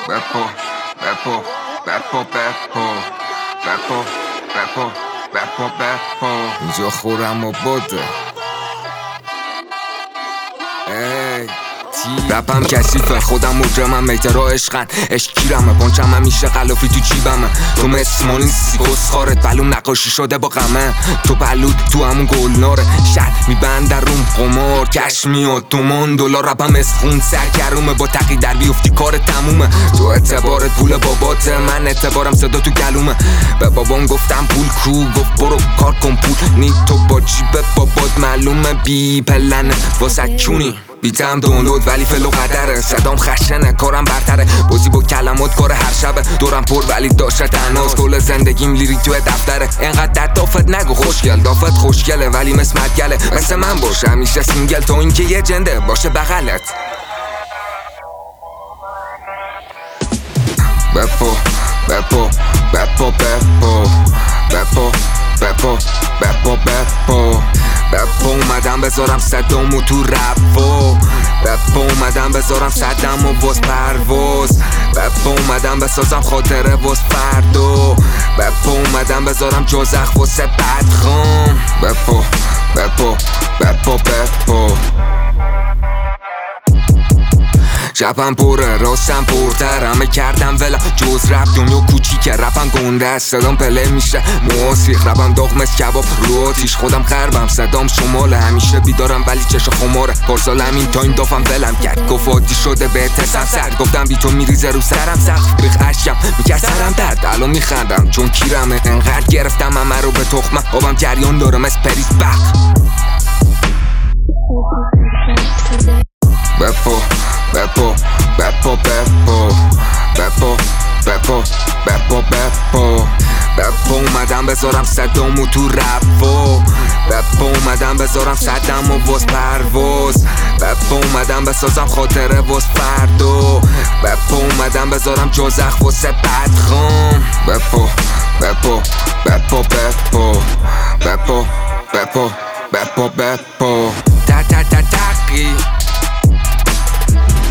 Beppo, Beppo, Beppo, Beppo, Beppo, Beppo, Beppo, Beppo. اینجا خورم و بده. رپم کثیفه، خودم مجرمم، میترا عشقن، عشق گیرمه، پانچم همیشه غلافی تو جیبمه. تو مسمال نیستی کسخارت، بلوم نقاشی شده با غمه. تو پلود تو همون گلناره، شهر میبنده روم قمار، کش میاد تو من دلار. رپم اسخون سرگرومه، با تقی در بیفتی کار تمومه. تو اعتبارت پول باباته، من اعتبارم صدا تو گلومه. به بابام گفتم پول کو، گفت برو کار کن پول نی. تو با جیب بابات معلومه بی پلنه واسه کونی. بیتم دونلود ولی فلو قدره، صدام خشنه کارم برتره، بازی با کلمات کار هر شبه. دورم پر ولی داشته تنهاست، کل زندگیم لیری توی دفتره. اینقدر دافت نگو خوشگل، دافت خوشگله ولی مسمت گله. مثل من باشه همیشه سینگل، تا اینکه یه جنده باشه بغلت. Beppo, Beppo, Beppo, Beppo, Beppo, Beppo, Beppo, Beppo. Beppo اومدم بذارم صدامو تو رپو. Beppo اومدم بذارم صدامو واس پرواز. Beppo اومدم بسازم خاطره واس فردو. Beppo اومدم بذارم جزخ واسه بدخام. Beppo, Beppo, Beppo, Beppo. شبم پره راستم پرتر، همه کردم ولا جز رپ دنیا کوچیکه. رپم گنده است، صدام پله میشه موسیق. رپم داغ مثل کباب رو آتیش، خودم خربم صدام شماله. همیشه بیدارم ولی چش خماره، پارسال همین تایم دافم ولم کرد، گفت عادی شده به تسم سرد. گفتم بی تو میریزه رو سرم سخت، ریخ اشکم میکرد سرم درد. الان میخندم چون کیرمه، انقدر گرفتم همه رو به تخمه. آبم جریان داره مثل پریز بخت. Beppo, Beppo, Beppo, Beppo, Beppo, Beppo, Beppo, Beppo. Beppo اومدم بذارم صدامو تو رپو. Beppo اومدم بذارم صدامو واس پرواز. Beppo اومدم بسازم خاطره واس فردو. Beppo اومدم بذارم جزخ واسه بدخام. Beppo, Beppo, Beppo, Beppo, Beppo, Beppo, Beppo, Beppo. تقی